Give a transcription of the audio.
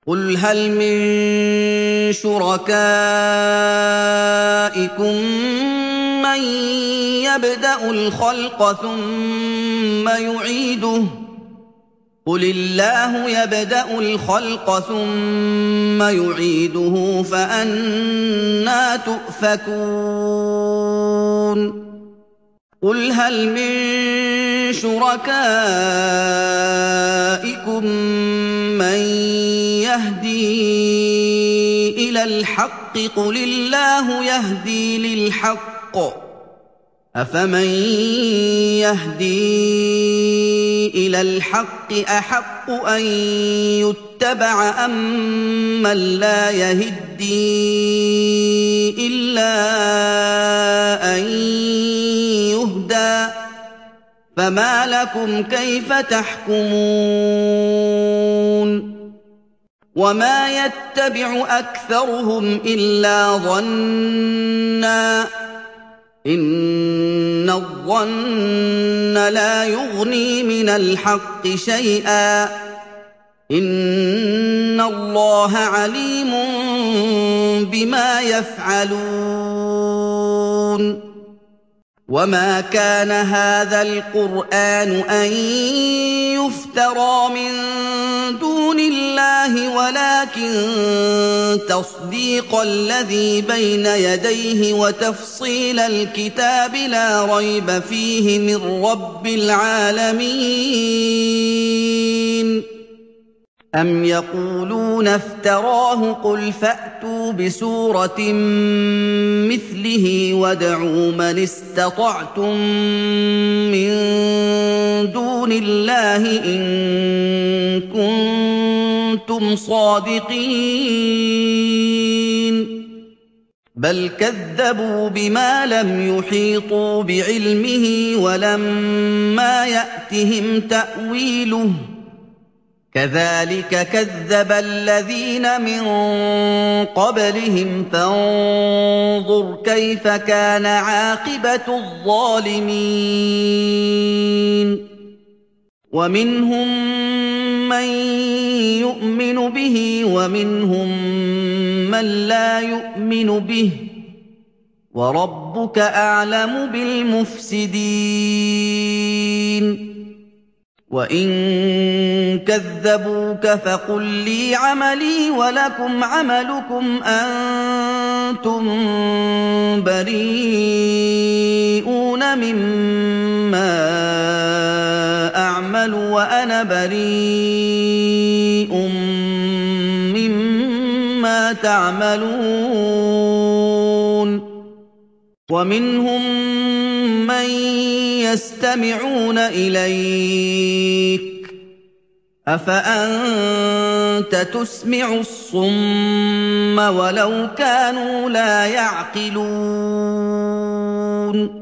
قُلْ هَلْ مِن شُرَكَائِكُم مَّن يَبْدَأُ الْخَلْقَ ثُمَّ يُعِيدُهُ ۚ قُلِ اللَّهُ يَبْدَأُ الْخَلْقَ ثُمَّ يُعِيدُهُ فَأَنَّىٰ تُؤْفَكُونَ قُلْ هَلْ مِن شُرَكَائِكُم مَّن يَهْدِي إِلَى الْحَقِّ ۚ قُلِ اللَّهُ يَهْدِي لِلْحَقِّ ۗ أَفَمَن يَهْدِي إِلَى الْحَقِّ أَحَقُّ أَن يُتَّبَعَ أَمَّن لَّا يَهِدِّي إِلَّا أَن يُهْدَىٰ ۖ فَمَا لَكُمْ كَيْفَ تَحْكُمُونَ وَمَا يَتَّبِعُ أَكْثَرُهُمْ إِلَّا ظَنًّا ۚ إِنَّ الظَّنَّ لَا يُغْنِي مِنَ الْحَقِّ شَيْئًا ۚ إِنَّ اللَّهَ عَلِيمٌ بِمَا يَفْعَلُونَ وَمَا كَانَ هَٰذَا الْقُرْآنُ أَن يُفْتَرَىٰ مِن دُونِ اللَّهِ وَلَٰكِن تَصْدِيقَ الَّذِي بَيْنَ يَدَيْهِ وَتَفْصِيلَ الْكِتَابِ لَا رَيْبَ فِيهِ مِن رَّبِّ الْعَالَمِينَ أَمْ يَقُولُونَ افْتَرَاهُ ۖ قُلْ فَأْتُوا بِسُورَةٍ مِّثْلِهِ وَادْعُوا مَنِ اسْتَطَعْتُم مِّن دُونِ اللَّهِ إِن كُنتُمْ صَادِقِينَ بَلْ كَذَّبُوا بِمَا لَمْ يُحِيطُوا بِعِلْمِهِ وَلَمَّا يَأْتِهِمْ تَأْوِيلُهُ ۚ كَذَٰلِكَ كَذَّبَ الَّذِينَ مِن قَبْلِهِمْ ۖ فَانظُرْ كَيْفَ كَانَ عَاقِبَةُ الظَّالِمِينَ وَمِنْهُم مَّن يُؤْمِنُ بِهِ وَمِنْهُم مَّن لَّا يُؤْمِنُ بِهِ ۚ وَرَبُّكَ أَعْلَمُ بِالْمُفْسِدِينَ وَإِن كَذَّبُوكَ فَقُل لِّي عَمَلِي وَلَكُمْ عَمَلُكُمْ أَنتُم بَرِيئُونَ مِمَّا أَعْمَلُ وَأَنَا بَرِيءٌ مِّمَّا تَعْمَلُونَ وَمِنْهُم مَّن يَسْتَمِعُونَ إِلَيْكَ ۚ أَفَأَنتَ تُسْمِعُ الصُّمَّ وَلَوْ كَانُوا لَا يَعْقِلُونَ